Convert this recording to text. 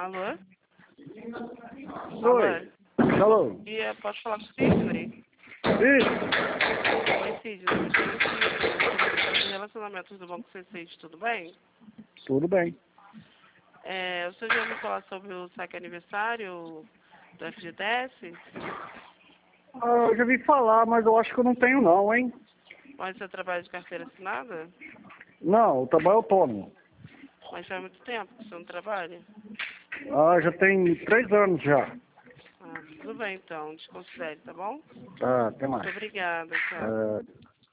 Alô? Oi. Alô? E pode falar com o Sidney? Isso. Oi, Sidney. Me chamo Sidney. De relacionamentos do Banco C6, tudo bem? Tudo bem. O senhor já ouviu falar sobre o saque aniversário do FGTS? Eu já vi falar, mas eu acho que eu não tenho não, hein? Mas você trabalha de carteira assinada? Não, eu trabalho autônomo. Mas faz muito tempo que você não trabalha? Já tem 3 anos já. Tudo bem então, desconsidere, tá bom? Até mais. Muito obrigada, tchau.